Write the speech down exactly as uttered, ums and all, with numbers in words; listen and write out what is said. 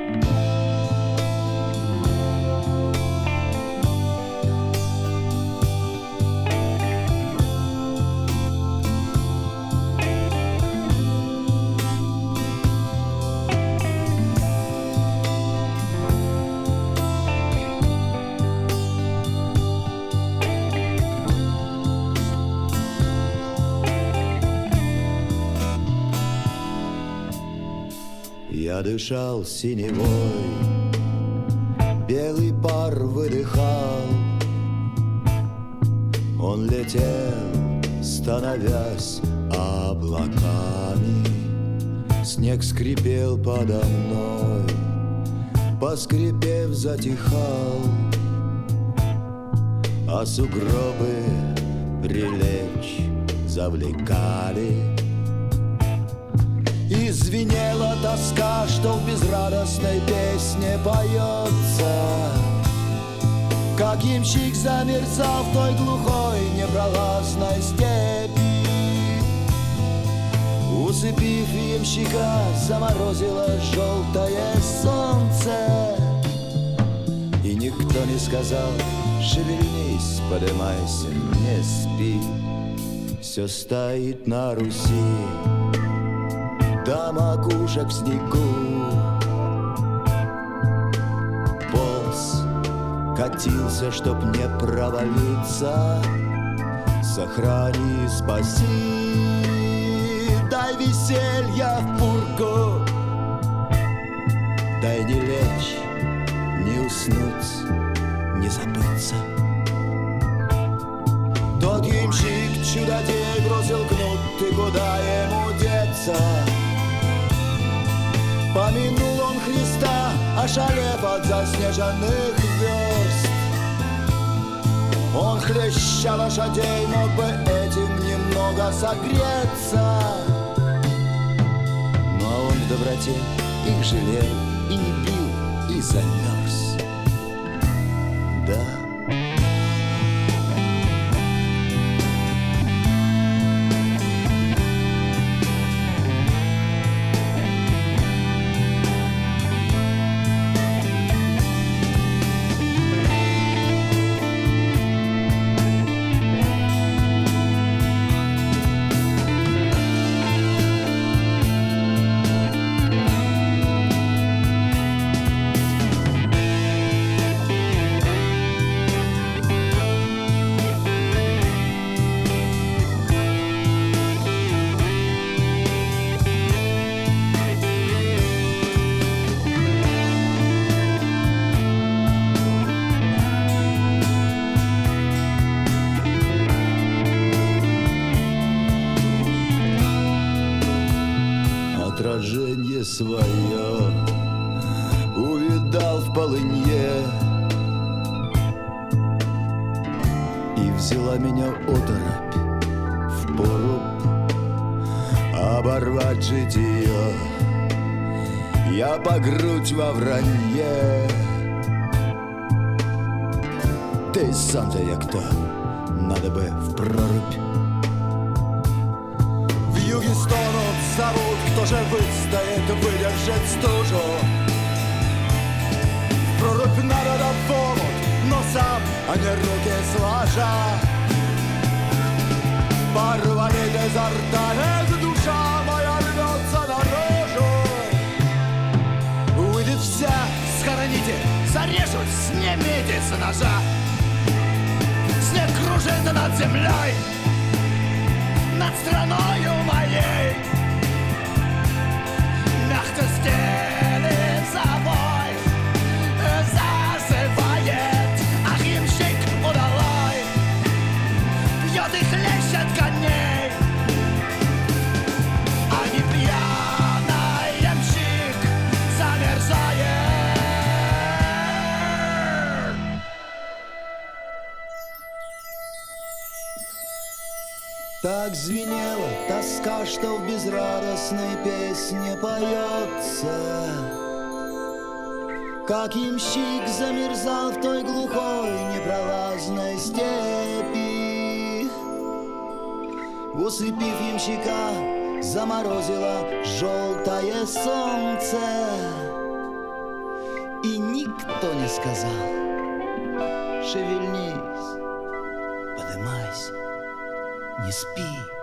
Я дышал синевой, белый пар выдыхал. Он летел, становясь облаками. Снег скрипел подо мной, поскрипев, затихал. А сугробы прилечь завлекали. И звенела тоска, что в безрадостной песне поется. Как ямщик замерзал в той глухой непролазной степи. Усыпив ямщика, заморозило желтое солнце. И никто не сказал: шевельнись, подымайся, не спи. Все стоит на Руси до макушек в снегу. Полз, катился, чтоб не провалиться. Сохрани, спаси, дай веселья в пургу. Дай не лечь, не уснуть, не забыться. Тот ямщик чудодей бросил кнут, и куда ему деться? Помянул он Христа, ошалев от заснеженных верст. Он, хлеща лошадей, мог бы этим немного согреться. Но он в доброте их жалел и не бил, и замерз. Да. Отражение свое увидал в полынье, и взяла меня оторопь в поруб оборвать житие. Я по грудь во вранье. Ты сам-то я кто? Надо бы в прорубь. В юге стонут, зовут, кто же выстоит, выдержит стужу. В прорубь надо да в омут, но сам, а не руки сложа. Порвали изо рта, эта душа моя рвется наружу. Выйдет вся, схороните, зарежут, снимите с ножа. Снег кружит над землей, над страною моей. Мягко стелит собой, зазывает, ах, ямщик удалой, пьет и хлещет коней. А не пьяный ямщик замерзает. Так звенела тоска, что в безрадостной песне поется. Как ямщик замерзал в той глухой непролазной степи. Усыпив ямщика, заморозило желтое солнце. никто не сказал: шевельнись, подымайся, не спи.